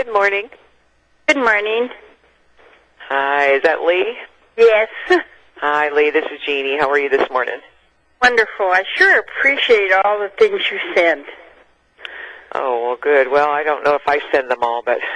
Good morning. Good morning. Hi, is that Lee? Yes. Hi, Lee. This is Jeannie. How are you this morning? Wonderful. I sure appreciate all the things you send. Oh, well, good. Well, I don't know if I send them all, but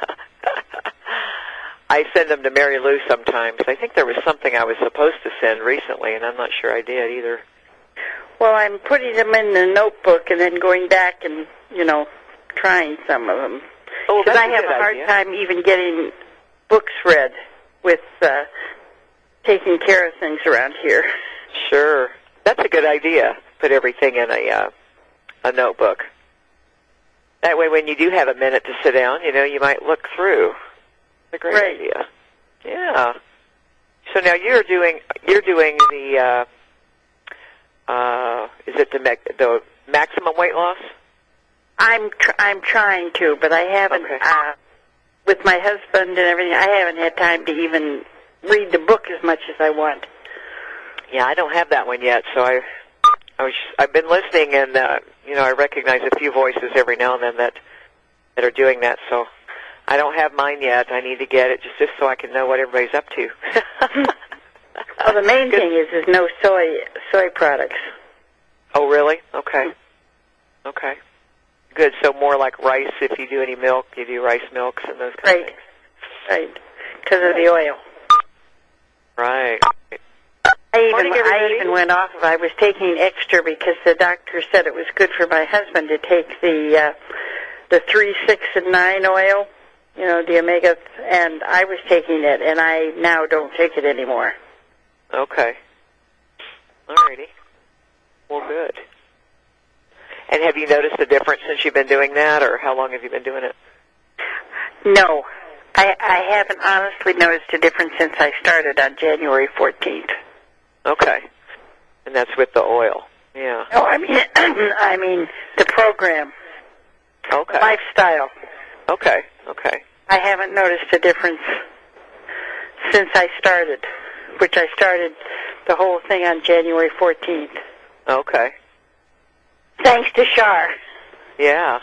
I send them to Mary Lou sometimes. I think there was something I was supposed to send recently, and I'm not sure I did either. Well, I'm putting them in the notebook and then going back and, trying some of them. Oh, because that's I have a hard time even getting books read with taking care of things around here. Sure. That's a good idea. Put everything in a notebook. That way when you do have a minute to sit down, you might look through. It's a great idea. Yeah. So now you're doing the is it the maximum weight loss? I'm trying to, but I haven't. Okay. With my husband and everything, I haven't had time to even read the book as much as I want. Yeah, I don't have that one yet, so I've been listening, and I recognize a few voices every now and then that are doing that. So I don't have mine yet. I need to get it just so I can know what everybody's up to. Well, the main thing is no soy products. Oh, really? Okay. Okay. Good. So more like rice. If you do any milk, you do rice milks and those kind of things. Right. Because of the oil. Right. I even went off of. I was taking extra because the doctor said it was good for my husband to take the 3, 6, and 9 oil, the omega, and I was taking it, and I now don't take it anymore. Okay. Alrighty. Well, good. And have you noticed a difference since you've been doing that, or how long have you been doing it? No. I haven't honestly noticed a difference since I started on January 14th. Okay. And that's with the oil. Yeah. No, I mean the program. Okay. The lifestyle. Okay. I haven't noticed a difference since I started, which I started the whole thing on January 14th. Okay. Thanks to Shar. Yeah.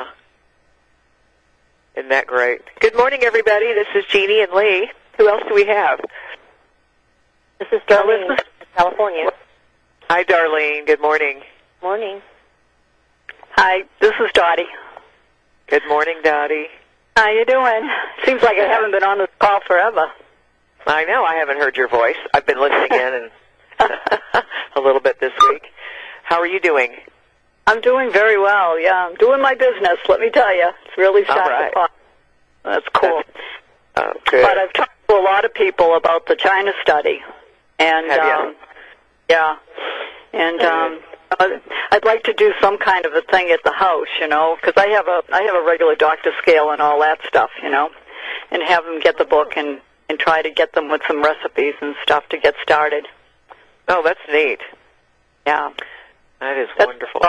Isn't that great? Good morning, everybody. This is Jeannie and Lee. Who else do we have? This is Darlene, California. Hi, Darlene. Good morning. Morning. Hi, this is Dottie. Good morning, Dottie. How you doing? Seems like I haven't been on this call forever. I know. I haven't heard your voice. I've been listening in and a little bit this week. How are you doing? I'm doing very well, yeah. I'm doing my business, let me tell you. It's really starting to pop. That's cool. Good. But I've talked to a lot of people about the China study. And, have you? Yeah. And I'd like to do some kind of a thing at the house, because I have a regular doctor scale and all that stuff, and have them get the book and try to get them with some recipes and stuff to get started. Oh, that's neat. Yeah. That is That's wonderful.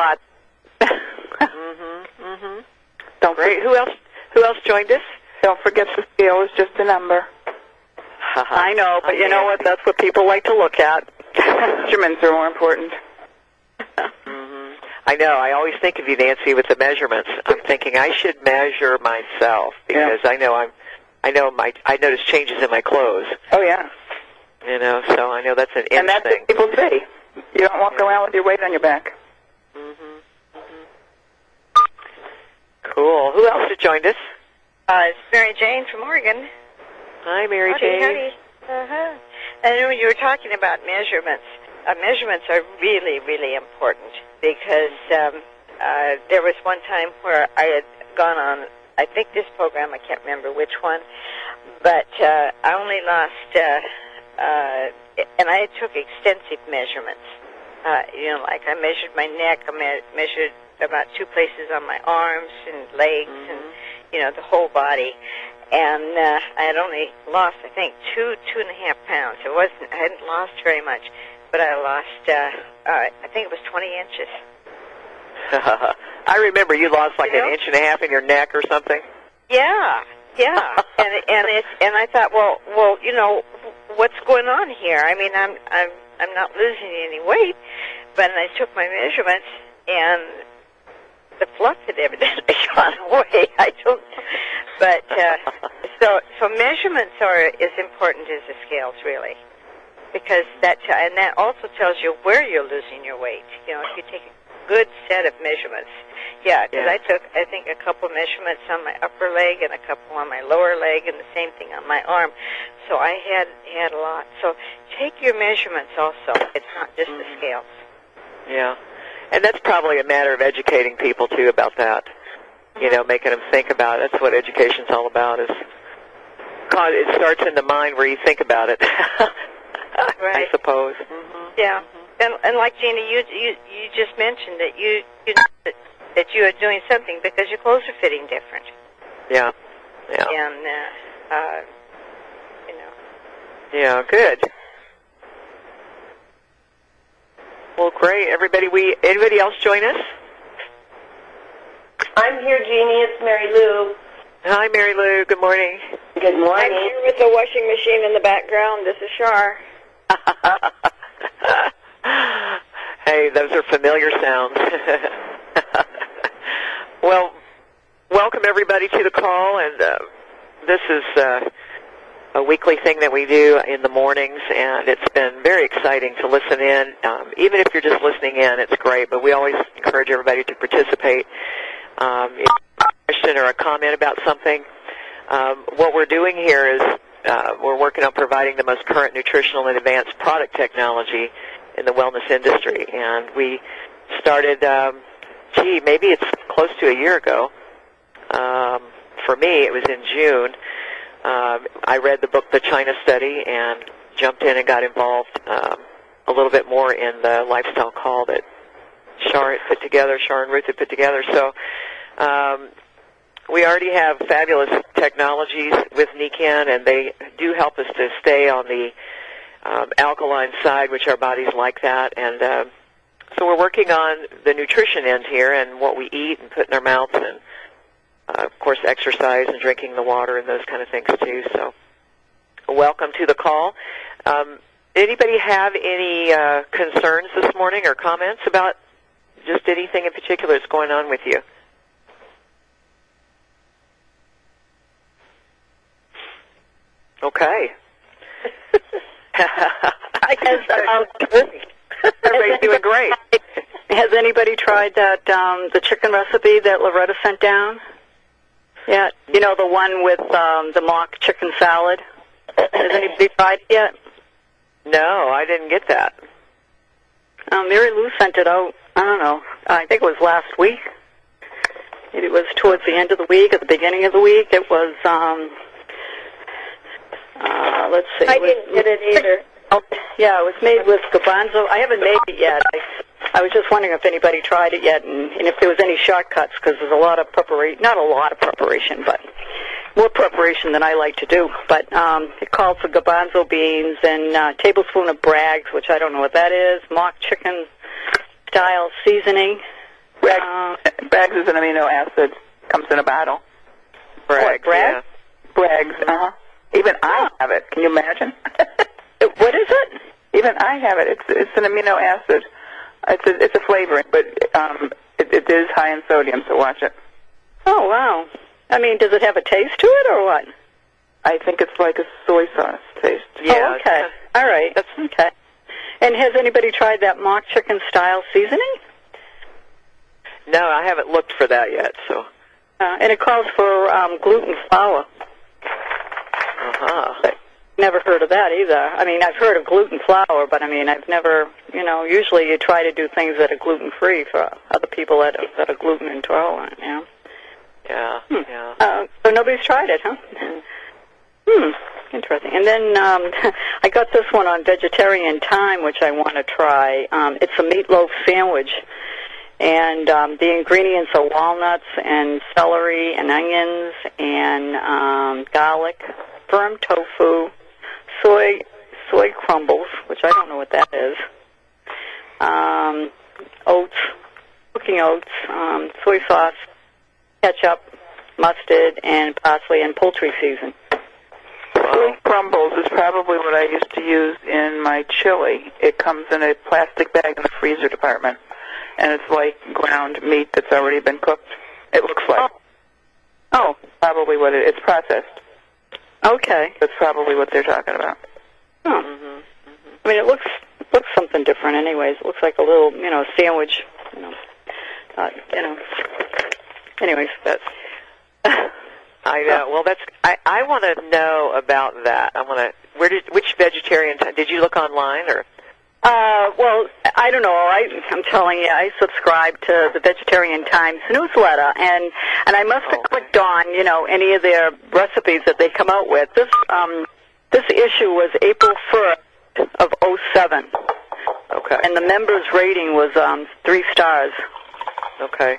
Don't Great. Who else joined us? Don't forget the scale is just a number. I know, but you know what? That's what people like to look at. Measurements are more important. I know. I always think of you, Nancy, with the measurements. I'm thinking I should measure myself because I notice changes in my clothes. Oh, yeah. So I know that's an And that's thing. what people say. You don't walk around with your weight on your back. Cool. Who else has joined us? It's Mary Jane from Oregon. Hi, Mary Jane. Howdy. I know you were talking about measurements. Measurements are really, really important because there was one time where I had gone on, I think this program, I can't remember which one, but I only lost, and I took extensive measurements. Like I measured my neck, I measured about 2 places on my arms and legs and, the whole body. And I had only lost, I think, 2.5 pounds. I hadn't lost very much, but I lost, I think it was 20 inches. I remember you lost like an inch and a half in your neck or something. Yeah. and I thought, well, what's going on here? I mean, I'm not losing any weight, but I took my measurements and the fluff had evidently gone away. But so measurements are as important as the scales, really, because that also tells you where you're losing your weight. You know, if you take a good set of measurements. Yeah, because I took, I think, a couple measurements on my upper leg and a couple on my lower leg, and the same thing on my arm. So I had a lot. So take your measurements also. It's not just the scales. Yeah, and that's probably a matter of educating people too about that. You know, making them think about it. That's what education's all about. It starts in the mind where you think about it. Right. I suppose. Yeah. And like Gina, you just mentioned that you know that you are doing something because your clothes are fitting different. Yeah. Yeah. And you know. Yeah. Good. Well, great. Anybody else join us? I'm here, Jeannie. It's Mary Lou. Hi, Mary Lou. Good morning. Good morning. I'm here with the washing machine in the background. This is Shar. Hey, those are familiar sounds. Well, welcome everybody to the call, and this is a weekly thing that we do in the mornings, and it's been very exciting to listen in. Even if you're just listening in, it's great, but we always encourage everybody to participate. If you have a question or a comment about something, what we're doing here is we're working on providing the most current nutritional and advanced product technology in the wellness industry. And we started, maybe it's close to a year ago. For me, it was in June. I read the book, The China Study, and jumped in and got involved a little bit more in the lifestyle call that Shar and Ruth had put together. So we already have fabulous technologies with Nican, and they do help us to stay on the alkaline side, which our bodies like that. And so we're working on the nutrition end here and what we eat and put in our mouths, and of course exercise and drinking the water and those kind of things too. So welcome to the call. Anybody have any concerns this morning or comments about just anything in particular that's going on with you? Okay. I guess everybody's doing great. Has anybody tried that the chicken recipe that Loretta sent down? Yeah, you know, the one with the mock chicken salad. Has anybody tried it yet? No, I didn't get that. Mary Lou sent it out. I don't know. I think it was last week. It was towards the end of the week, at the beginning of the week. It was. Let's see. I didn't get it either. Yeah, it was made with garbanzo. I haven't made it yet. I was just wondering if anybody tried it yet, and if there was any shortcuts, because there's a lot of preparation. Not a lot of preparation, but more preparation than I like to do. But it calls for garbanzo beans and a tablespoon of Bragg's, which I don't know what that is, mock chicken style seasoning. Bragg's is an amino acid. Comes in a bottle. Bragg's, Bragg's? yeah. Bragg's, Even I have it. Can you imagine? What is it? Even I have it. It's an amino acid. It's a flavoring, but it is high in sodium, so watch it. Oh, wow. I mean, does it have a taste to it, or what? I think it's like a soy sauce taste. Yeah. Oh, okay. All right. That's okay. And has anybody tried that mock chicken style seasoning? No, I haven't looked for that yet. So. And it calls for gluten flour. Never heard of that either. I mean, I've heard of gluten flour, but I mean, I've never, usually you try to do things that are gluten-free for other people that are gluten intolerant, Yeah, so nobody's tried it, huh? Interesting. And then I got this one on Vegetarian Time, which I want to try. It's a meatloaf sandwich, and the ingredients are walnuts and celery and onions and garlic, firm tofu, soy crumbles, which I don't know what that is, oats, cooking oats, soy sauce, ketchup, mustard, and parsley and poultry season. Soy crumbles is probably what I used to use in my chili. It comes in a plastic bag in the freezer department, and it's like ground meat that's already been cooked. It looks like. Oh. Probably what it's processed. Okay. That's probably what they're talking about. Oh. I mean, it looks something different anyways. It looks like a little, sandwich, Anyways, that's... I know. Well, I want to know about that. Which vegetarian time, did you look online or? Well, I don't know. I'm telling you, I subscribe to the Vegetarian Times newsletter, and I must have clicked on, any of their recipes that they come out with. This issue was April 1st of 2007. Okay. And the members' rating was 3 stars. Okay.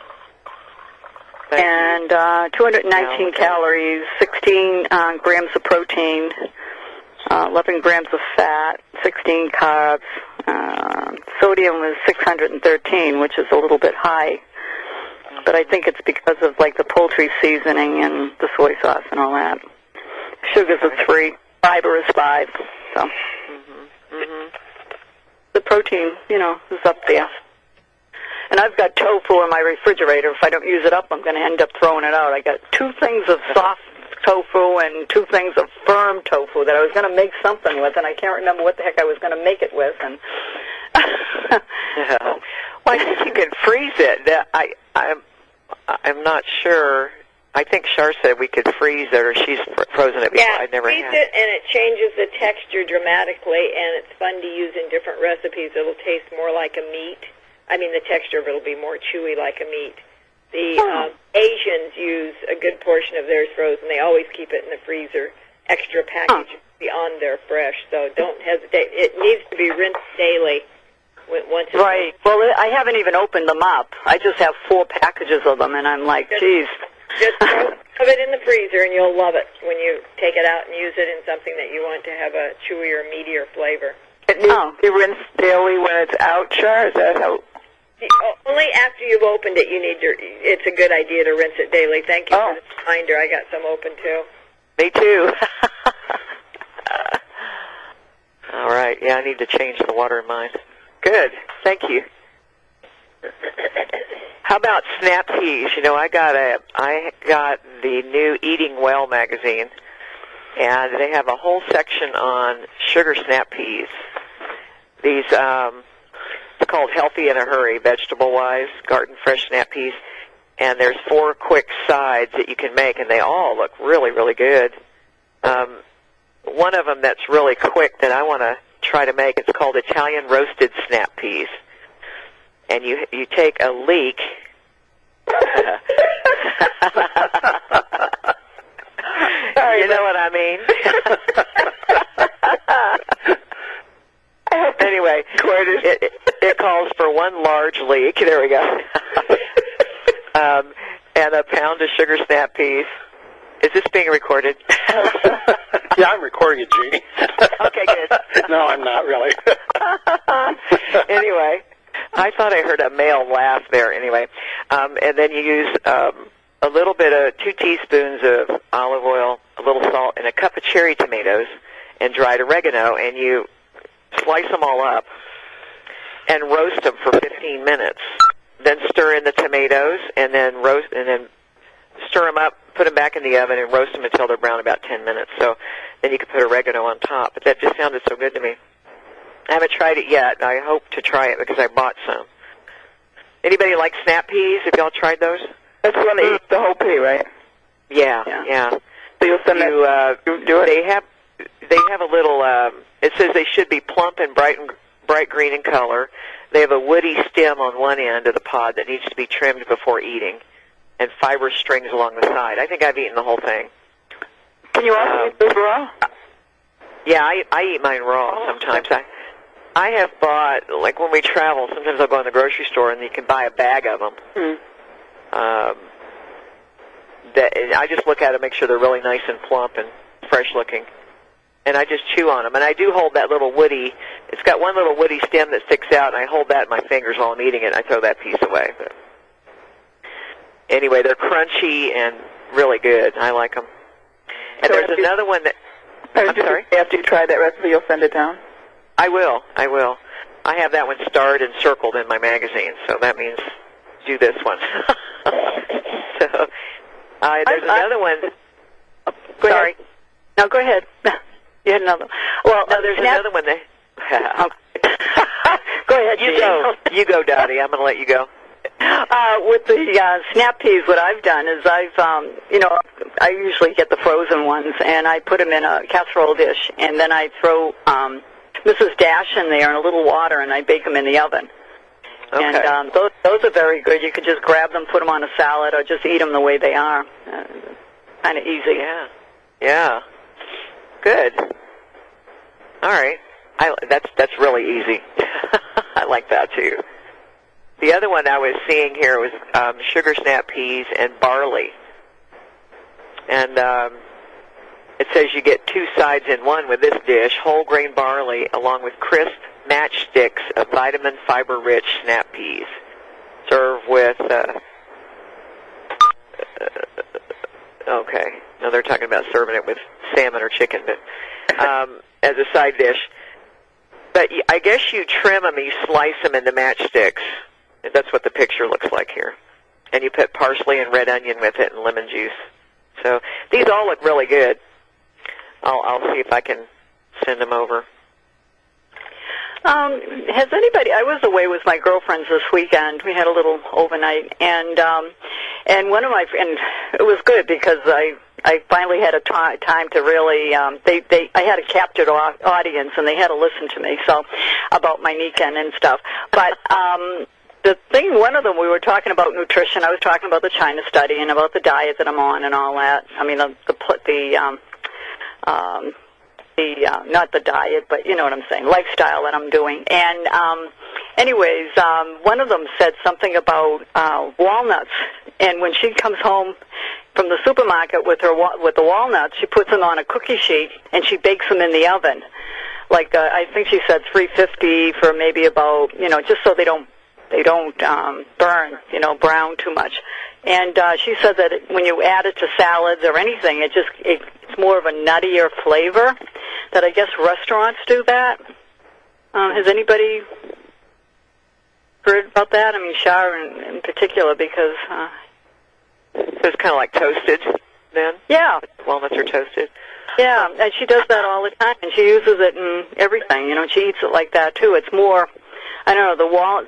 And 219 calories, 16 grams of protein, 11 grams of fat, 16 carbs. Sodium was 613, which is a little bit high. But I think it's because of, the poultry seasoning and the soy sauce and all that. Sugar's a 3, fiber is 5. So the protein, is up there. And I've got tofu in my refrigerator. If I don't use it up, I'm going to end up throwing it out. I got 2 things of soft tofu and 2 things of firm tofu that I was going to make something with, and I can't remember what the heck I was going to make it with. And Well, I think you can freeze it. I'm not sure. I think Char said we could freeze it, or she's frozen it before. I never freeze had. it, and it changes the texture dramatically, and it's fun to use in different recipes. It'll taste more like a meat. I mean, the texture of it will be more chewy like a meat. The Asians use a good portion of theirs frozen. They always keep it in the freezer, extra package beyond their fresh. So don't hesitate. It needs to be rinsed daily. Once it's right. Well, I haven't even opened them up. I just have 4 packages of them, and I'm like, geez. Just throw it in the freezer, and you'll love it when you take it out and use it in something that you want to have a chewier, meatier flavor. It needs to be rinsed daily when it's out, Char? Is that how... Only after you've opened it, it's a good idea to rinse it daily. Thank you for the reminder. I got some open, too. Me too. All right. Yeah, I need to change the water in mine. Good. Thank you. How about snap peas? I got the new Eating Well magazine, and they have a whole section on sugar snap peas. These, it's called Healthy in a Hurry, vegetable-wise, garden fresh snap peas. And there's 4 quick sides that you can make, and they all look really, really good. One of them that's really quick that I want to try to make, it's called Italian roasted snap peas. And you take a leek. You know what I mean? Anyway, it calls for 1 large leek. There we go. And a pound of sugar snap peas. Is this being recorded? Yeah, I'm recording it, Jeannie. Okay, good. No, I'm not really. Anyway, I thought I heard a male laugh there. Anyway, and then you use a little bit of 2 teaspoons of olive oil, a little salt, and a cup of cherry tomatoes and dried oregano, and you slice them all up and roast them for 15 minutes. Then stir in the tomatoes, and then stir them up, put them back in the oven, and roast them until they're brown, about 10 minutes. So then you can put oregano on top. But that just sounded so good to me. I haven't tried it yet. I hope to try it because I bought some. Anybody like snap peas? Have y'all tried those? That's when they eat the whole pea, right? Yeah. So you'll send that. Do it. They have a little. It says they should be plump and bright green in color. They have a woody stem on one end of the pod that needs to be trimmed before eating, and fiber strings along the side. I think I've eaten the whole thing. Can you also eat those raw? Yeah, I eat mine raw sometimes. I have bought, like when we travel, sometimes I'll go in the grocery store and you can buy a bag of them. I just look at them, make sure they're really nice and plump and fresh looking. And I just chew on them. And I do hold that little woody, it's got one little woody stem that sticks out, and I hold that in my fingers while I'm eating it, and I throw that piece away. But anyway, they're crunchy and really good. I like them. And So there's another one that... I'm sorry? After you try that recipe, you'll send it down? I will. I have that one starred and circled in my magazine, so that means do this one. So, There's another one. Go Sorry. ahead. No, go ahead. You had another. Well, no, there's another one. Go ahead. You go, Dottie. I'm going to let you go. With the snap peas, what I've done is I usually get the frozen ones, and I put them in a casserole dish, and then I throw Mrs. Dash in there in a little water, and I bake them in the oven. Okay. And those are very good. You could just grab them, put them on a salad, or just eat them the way they are. Kind of easy. Yeah. Yeah. Good. All right. That's really easy. I like that too. The other one I was seeing here was sugar snap peas and barley. And it says you get 2 sides in one with this dish, whole grain barley along with crisp matchsticks of vitamin fiber-rich snap peas. Serve with, okay. No, they're talking about serving it with salmon or chicken, but as a side dish. But I guess you trim them, you slice them into matchsticks. That's what the picture looks like here. And you put parsley and red onion with it and lemon juice. So these all look really good. I'll see if I can send them over. Has anybody? I was away with my girlfriends this weekend. We had a little overnight, and one of my friends. It was good because I finally had a time to really. I had a captured audience, and they had to listen to me about my Nikken and stuff. But the thing, one of them, we were talking about nutrition. I was talking about the China study and about the diet that I'm on and all that. I mean not the diet, but you know what I'm saying, lifestyle that I'm doing. And anyways, one of them said something about walnuts. And when she comes home from the supermarket with the walnuts, she puts them on a cookie sheet and she bakes them in the oven. Like I think she said 350 for maybe about, just so they don't burn, brown too much. And she said that when you add it to salads or anything, it's more of a nuttier flavor. That I guess restaurants do that. Has anybody heard about that? I mean, Shar in particular, because so it's kind of like toasted, then. Yeah, walnuts are toasted. Yeah, and she does that all the time, and she uses it in everything. She eats it like that too. It's more, I don't know, the walnut.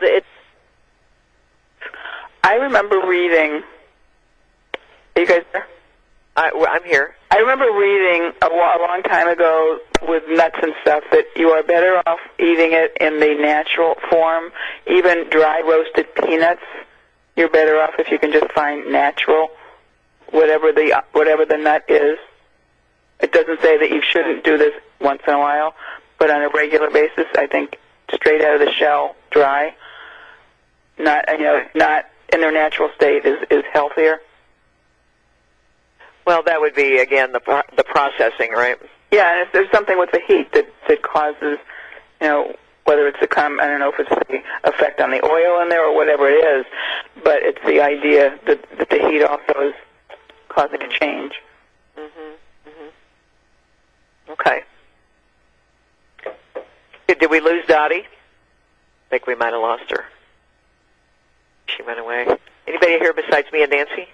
I remember reading. Are you guys there? I'm here. I remember reading a long time ago with nuts and stuff that you are better off eating it in the natural form. Even dry roasted peanuts, you're better off if you can just find natural, whatever the nut is. It doesn't say that you shouldn't do this once in a while, but on a regular basis, I think straight out of the shell, dry, not in their natural state is healthier. Well, that would be, again, the processing, right? Yeah, and if there's something with the heat that causes, whether it's I don't know if it's the effect on the oil in there or whatever it is, but it's the idea that the heat also is causing a change. Okay. Did we lose Dottie? I think we might have lost her. She went away. Anybody here besides me and Nancy?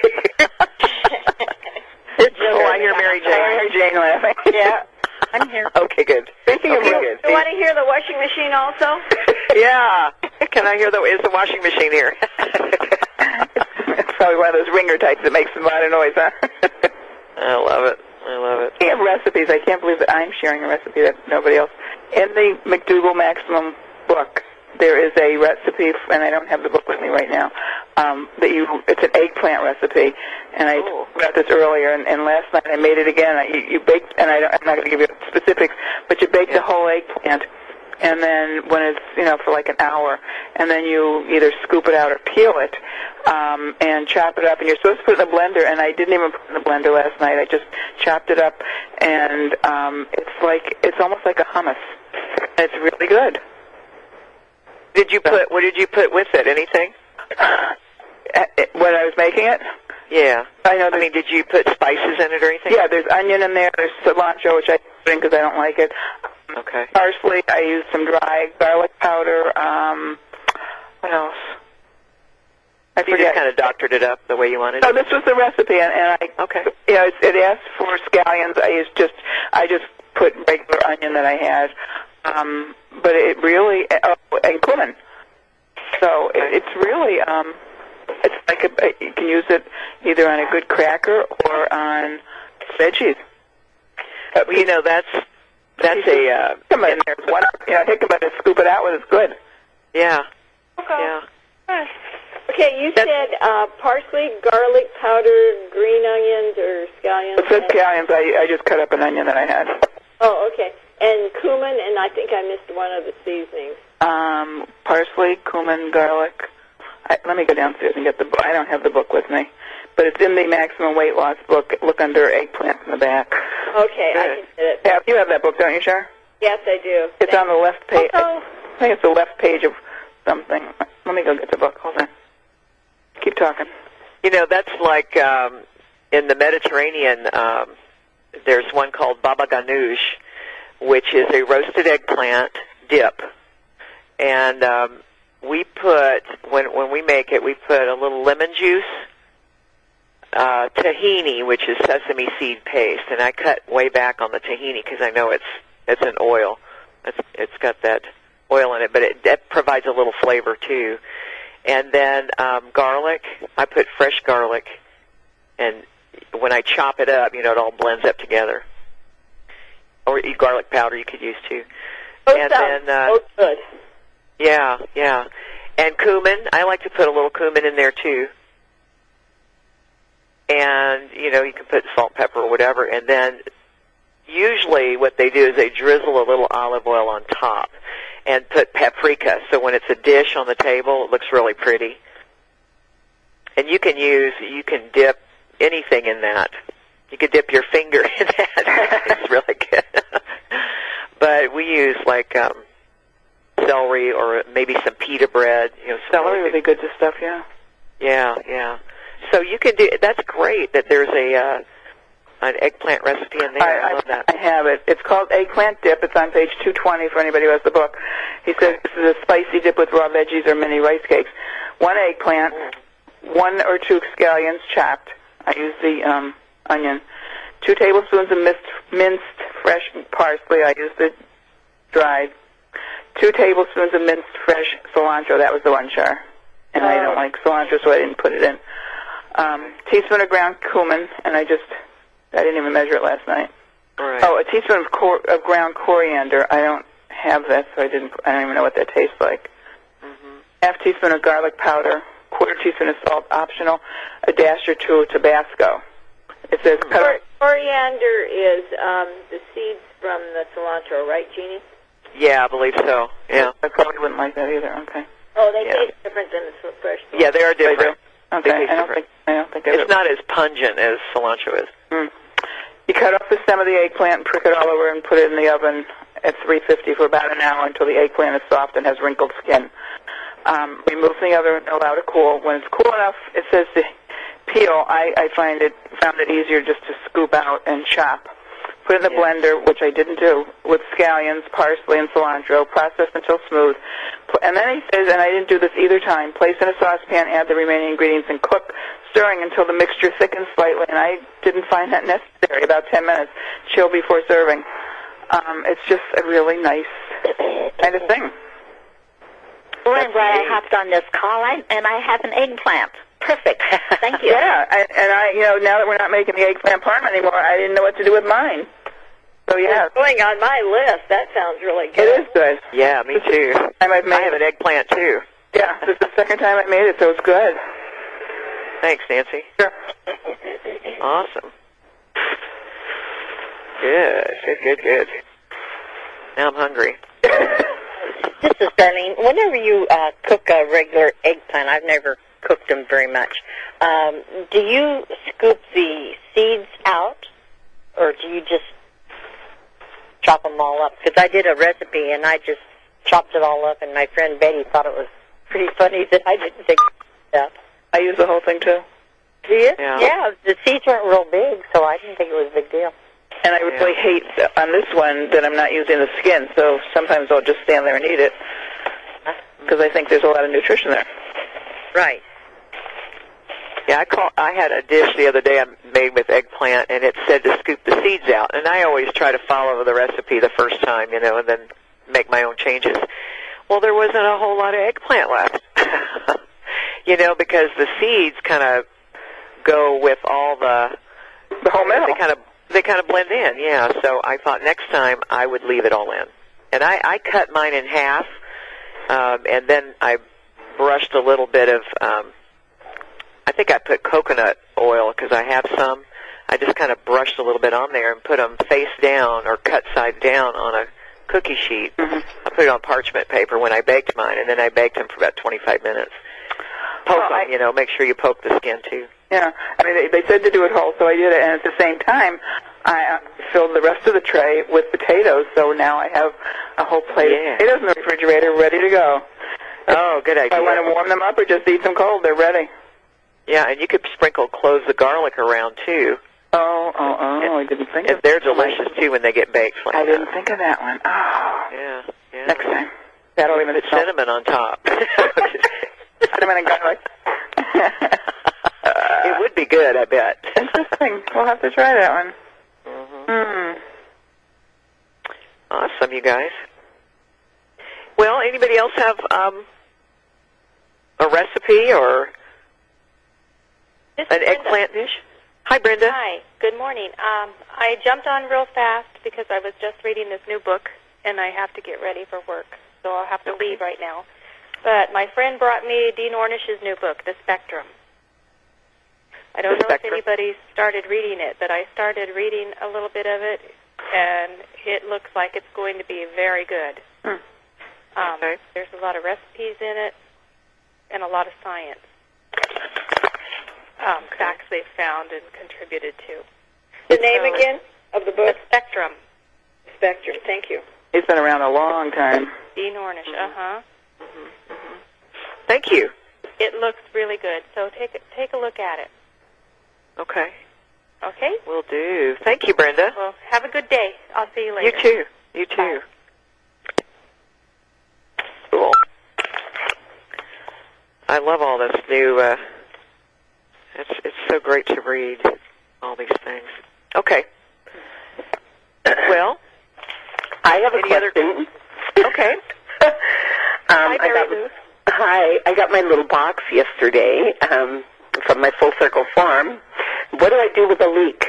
I hear Mary Jane. I hear Jane laughing. Yeah, I'm here. Okay, good. Speaking of good. You want to hear the washing machine also? Yeah. Can I hear is the washing machine here? It's probably one of those ringer types that makes a lot of noise, huh? I love it. We have recipes. I can't believe that I'm sharing a recipe that nobody else. In the McDougall Maximum book, there is a recipe, and I don't have the book with me right now, it's an eggplant recipe, and I got this earlier, and last night I made it again. You baked, and I'm not going to give you specifics, but you bake the whole eggplant, and then when it's, for like an hour, and then you either scoop it out or peel it, and chop it up, and you're supposed to put it in the blender, and I didn't even put it in the blender last night. I just chopped it up, and it's almost like a hummus. It's really good. What did you put with it? Anything? When I was making it? Yeah. I know. Did you put spices in it or anything? Yeah, there's onion in there. There's cilantro, which I put in because I don't like it. Okay. Parsley. I used some dry garlic powder. What else? I You forget. just kind of doctored it up the way you wanted No, it. this was the recipe, and I. Okay. Yeah, it asked for scallions. I just put regular onion that I had, but it really and cumin. So it's really it's like you can use it either on a good cracker or on veggies. Well, you know, that's a jicama in there. Jicama to scoop it out with is good. yeah. Okay. Yeah. Okay, you said parsley, garlic powder, green onions, or scallions. It said scallions. I just cut up an onion that I had. Oh, okay. And cumin, and I think I missed one of the seasonings. Parsley, cumin, garlic. Let me go downstairs and get the book. I don't have the book with me, but it's in the Maximum Weight Loss book. Look under eggplants in the back. Okay, I can get it. Yeah, you have that book, don't you, Char? Yes, I do. It's on the left page. Oh. I think it's the left page of something. Let me go get the book. Hold on. Keep talking. You know, that's like in the Mediterranean, there's one called baba ganoush, which is a roasted eggplant dip. And we put, when we make it, we put a little lemon juice, tahini, which is sesame seed paste. And I cut way back on the tahini because I know it's an oil. It's got that oil in it, but it provides a little flavor too. And then garlic, I put fresh garlic, and when I chop it up, you know, it all blends up together. Or garlic powder you could use too. And then, good. Yeah, yeah. And cumin, I like to put a little cumin in there too. And, you know, you can put salt, pepper, or whatever. And then usually what they do is they drizzle a little olive oil on top and put paprika. So when it's a dish on the table, it looks really pretty. And you can dip anything in that. You could dip your finger in that. It's really good. But we use like celery or maybe some pita bread. You know, Celery would be good to stuff, yeah. Yeah, yeah. So you can do. That's great that there's an eggplant recipe in there. I love that. I have it. It's called Eggplant Dip. It's on page 220 for anybody who has the book. He says this is a spicy dip with raw veggies or mini rice cakes. 1 eggplant, 1 or 2 scallions chopped. I use the onion. 2 tablespoons of minced fresh parsley. I use the dried. 2 tablespoons of minced fresh cilantro. That was the one, Char. And I don't like cilantro, so I didn't put it in. Teaspoon of ground cumin, and I didn't even measure it last night. Right. Oh, a teaspoon of ground coriander. I don't have that, so I don't even know what that tastes like. Mm-hmm. Half teaspoon of garlic powder, 1/4 teaspoon of salt, optional, a dash or 2 of Tabasco. It says coriander is the seeds from the cilantro, right, Jeannie? Yeah, I believe so. Yeah. I probably wouldn't like that either. Okay. Oh, they taste different than the fresh ones. Yeah, they are different. Okay. They taste different. I don't think it's not as pungent as cilantro is. Mm. You cut off the stem of the eggplant and prick it all over and put it in the oven at 350 for about an hour until the eggplant is soft and has wrinkled skin. Remove from the oven and allow it to cool. When it's cool enough, it says to peel. I found it easier just to scoop out and chop. Put it in the blender, which I didn't do, with scallions, parsley, and cilantro. Process until smooth. And then he says, and I didn't do this either time, place in a saucepan, add the remaining ingredients, and cook, stirring until the mixture thickens slightly. And I didn't find that necessary. About 10 minutes. Chill before serving. It's just a really nice kind of thing. Well, I'm glad I hopped on this call, and I have an eggplant. Perfect. Thank you. Yeah, and I, now that we're not making the eggplant parm anymore, I didn't know what to do with mine. So yeah, it's going on my list. That sounds really good. It is good. Yeah, me too. I have an eggplant too. Yeah, this is the second time I made it, so it's good. Thanks, Nancy. Sure. Awesome. Good. Now I'm hungry. This is Darlene. Whenever you cook a regular eggplant, I've never cooked them very much. Do you scoop the seeds out, or do you just chop them all up? Because I did a recipe, and I just chopped it all up, and my friend Betty thought it was pretty funny that I didn't take it up. I use the whole thing, too. Do you? Yeah, the seeds weren't real big, so I didn't think it was a big deal. And I really hate on this one that I'm not using the skin, so sometimes I'll just stand there and eat it because I think there's a lot of nutrition there. Right. Yeah, I had a dish the other day I made with eggplant, and it said to scoop the seeds out. And I always try to follow the recipe the first time, and then make my own changes. Well, there wasn't a whole lot of eggplant left, because the seeds kind of go with all the whole meal. They kind of blend in, yeah. So I thought next time I would leave it all in, and I cut mine in half, and then I brushed a little bit of. I think I put coconut oil because I have some. I just kind of brushed a little bit on there and put them face down or cut side down on a cookie sheet. I put it on parchment paper when I baked mine, and then I baked them for about 25 minutes. Poke them, make sure you poke the skin too. Yeah, I mean, they said to do it whole, so I did it, and at the same time, I filled the rest of the tray with potatoes, so now I have a whhole plate of potatoes in the refrigerator ready to go. Oh, good idea. If I want to warm them up or just eat them cold, they're ready. Yeah, and you could close the garlic around, too. Oh, I didn't think of that. They're delicious, too, when they get baked like I didn't think of that one. Oh. Yeah. Next time. That'll even cinnamon on top. Cinnamon and garlic. It would be good, I bet. Interesting. We'll have to try that one. Awesome, you guys. Well, anybody else have a recipe or an eggplant dish? Hi, Brenda. Hi. Good morning. I jumped on real fast because I was just reading this new book, and I have to get ready for work, so I'll have to leave right now. But my friend brought me Dean Ornish's new book, The Spectrum. I don't know if anybody started reading it, but I started reading a little bit of it, and it looks like it's going to be very good. There's a lot of recipes in it and a lot of science. Facts they've found and contributed to. The name again of the book? The Spectrum. Spectrum, thank you. He's been around a long time. Dean Ornish, Thank you. It looks really good, so take a look at it. Okay. Okay? Will do. Thank you, Brenda. Well, have a good day. I'll see you later. You too. You too. Cool. I love all this new, it's so great to read all these things. Okay. Well, I have a question. Okay. I got my little box yesterday from my Full Circle Farm. What do I do with a leek?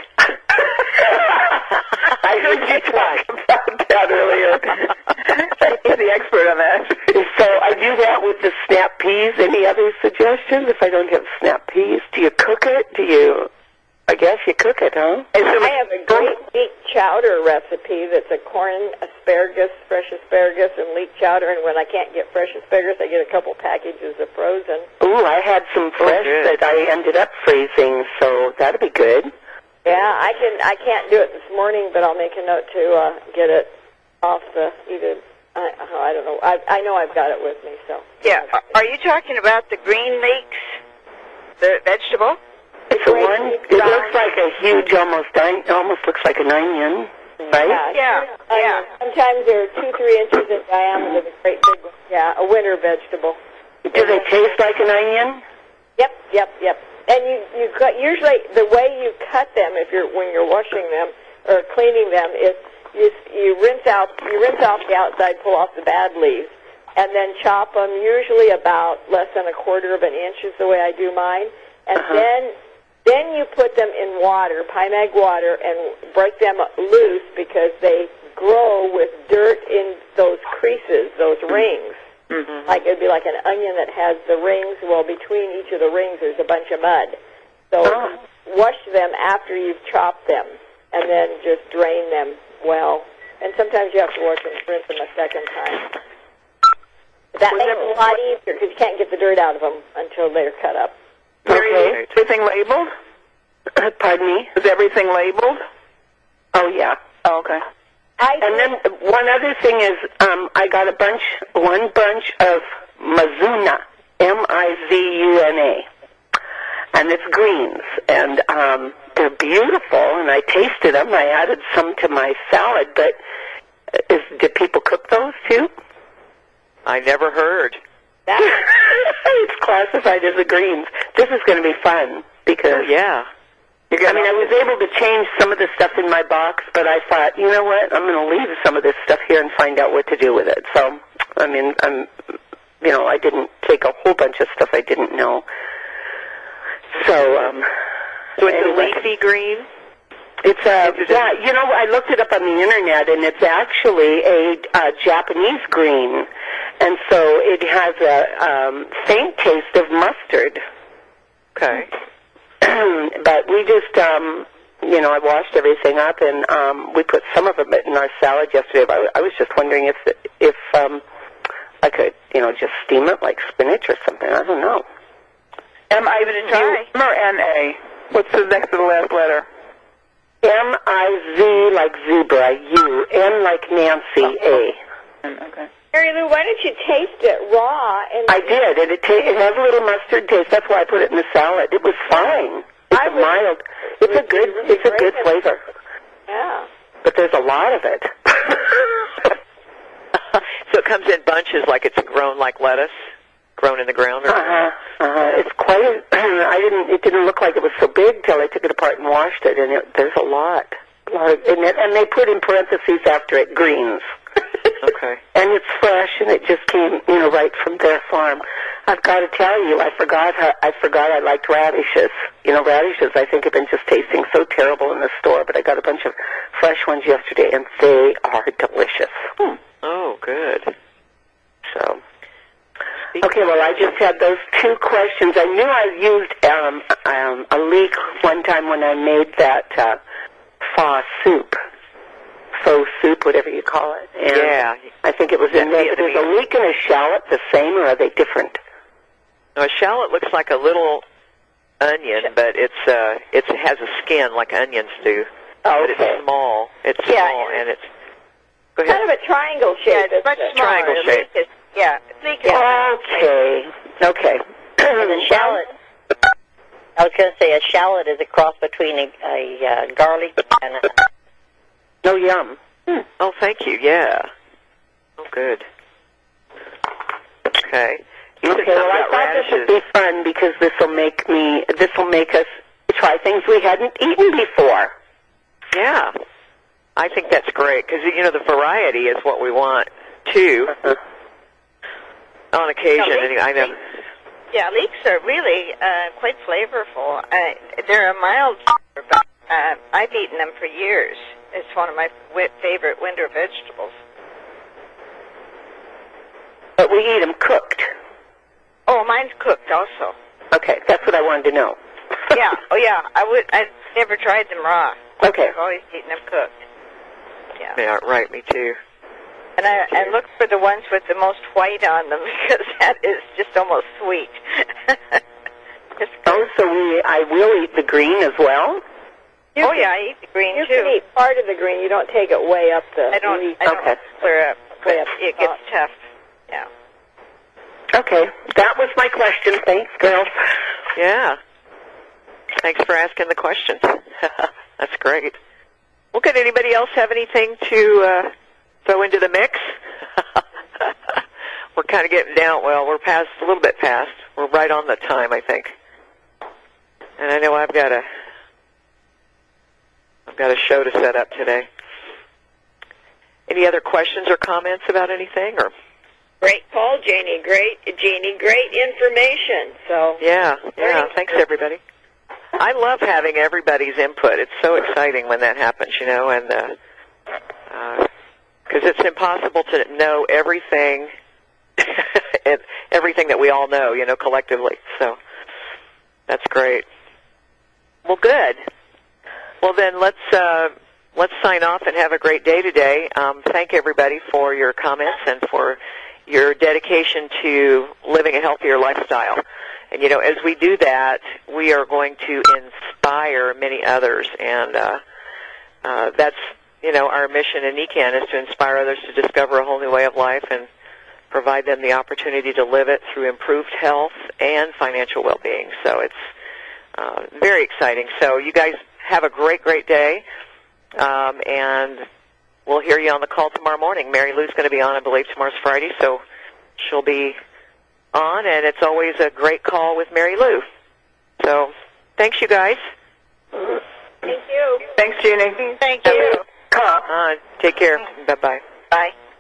I heard you talk about that earlier. He's the expert on that. So I do that with the snap peas. Any other suggestions? If I don't have snap peas, do you cook it? I guess you cook it, huh? I have a great leek chowder recipe that's a corn, asparagus, fresh asparagus, and leek chowder. And when I can't get fresh asparagus, I get a couple packages of frozen. Ooh, I had some fresh that I ended up freezing, so that'd be good. Yeah, I can't do it this morning, but I'll make a note to get it off the I don't know. I know I've got it with me, so. Yeah. Are you talking about the green leeks, the vegetable? It's the one. It looks like a huge, almost looks like an onion, right? Yeah. Sometimes they're 2-3 inches in diameter. The great big ones. Yeah, a winter vegetable. Do they taste like an onion? Yep. And you cut, usually the way you cut them when you're washing them or cleaning them is you rinse off the outside, pull off the bad leaves, and then chop them usually about less than 1/4 of an inch is the way I do mine, and then you put them in water, Pymag water, and break them loose because they grow with dirt in those creases, those rings. Like it'd be like an onion that has the rings. Well, between each of the rings, there's a bunch of mud. So wash them after you've chopped them, and then just drain them well. And sometimes you have to rinse them a second time. That makes it a lot easier because you can't get the dirt out of them until they're cut up. Okay. Everything labeled? Pardon me? Is everything labeled? Oh, yeah. Oh, okay. And then one other thing is I got one bunch of Mizuna, Mizuna, and it's greens, and they're beautiful, and I tasted them. I added some to my salad, but do people cook those too? I never heard. It's classified as a greens. This is going to be fun because yeah. I mean, I was able to change some of the stuff in my box, but I thought, you know what? I'm going to leave some of this stuff here and find out what to do with it. So, I mean, I didn't take a whole bunch of stuff I didn't know. So it's a leafy green? It's I looked it up on the internet, and it's actually a Japanese green, and so it has a faint taste of mustard. Okay. But we just, I washed everything up, and we put some of it in our salad yesterday. But I was just wondering if I could, just steam it like spinach or something. I don't know. M-I-Z or N-A? What's the next to the last letter? M-I-Z like zebra, U, N like Nancy, A. Okay. Mary Lou, why don't you taste it raw? I did, and it has a little mustard taste. That's why I put it in the salad. It was fine. It's mild. It's a good flavor. Yeah. But there's a lot of it. So it comes in bunches, like it's grown like lettuce, grown in the ground. Or It's quite. It didn't look like it was so big till I took it apart and washed it, and there's a lot. And they put in parentheses after it greens. Okay. And it's fresh, and it just came, right from their farm. I've got to tell you, I forgot I liked radishes. Radishes I think have been just tasting so terrible in the store, but I got a bunch of fresh ones yesterday, and they are delicious. Oh, good. So. Okay, well, I just had those two questions. I knew I used a leek one time when I made that pho soup, whatever you call it. And yeah. I think it was in there. But is a leek and a shallot the same, or are they different? No, a shallot looks like a little onion, but it has a skin like onions do. Oh, okay. But it's small. It's small, and it's kind of a triangle shape. Yeah, it's much smaller. Triangle shape. Okay. And a shallot. I was going to say a shallot is a cross between a garlic and a... Oh, yum. Oh, thank you. Yeah. Oh, good. Okay. Well, I thought this would be fun because this will make us try things we hadn't eaten before. Yeah. I think that's great because, the variety is what we want, too. On occasion, anyway, I know. Yeah, leeks are really quite flavorful. They're a mild flavor, but I've eaten them for years. It's one of my favorite winter vegetables. But we eat them cooked. Oh, mine's cooked also. Okay, that's what I wanted to know. Yeah. Oh, yeah. I never tried them raw. Okay. I've always eaten them cooked. Yeah. Yeah, right. Me too. And I look for the ones with the most white on them because that is just almost sweet. I will eat the green as well? I eat the green too. You can eat part of the green. You don't take it way up the... I don't clear up. Way up it gets tough. Yeah. Okay. That was my question. Thanks, girls. Yeah. Thanks for asking the question. That's great. Well, could anybody else have anything to throw into the mix? We're kind of getting down. Well, we're a little bit past. We're right on the time, I think. And I know I've got a show to set up today. Any other questions or comments about anything? Or great call, Janie. Great information. So yeah. Thanks, everybody. I love having everybody's input. It's so exciting when that happens, and because it's impossible to know everything, everything that we all know, collectively. So that's great. Well, good. Well, then let's sign off and have a great day today. Thank everybody for your comments and for your dedication to living a healthier lifestyle. And, as we do that, we are going to inspire many others. And that's, our mission in ECAN is to inspire others to discover a whole new way of life and provide them the opportunity to live it through improved health and financial well-being. So it's very exciting. So you guys have a great, great day. And we'll hear you on the call tomorrow morning. Mary Lou's going to be on, I believe, tomorrow's Friday, so she'll be on, and it's always a great call with Mary Lou. So, thanks, you guys. Thank you. Thanks, Jeannie. Thank you. Take care. Bye-bye. Bye.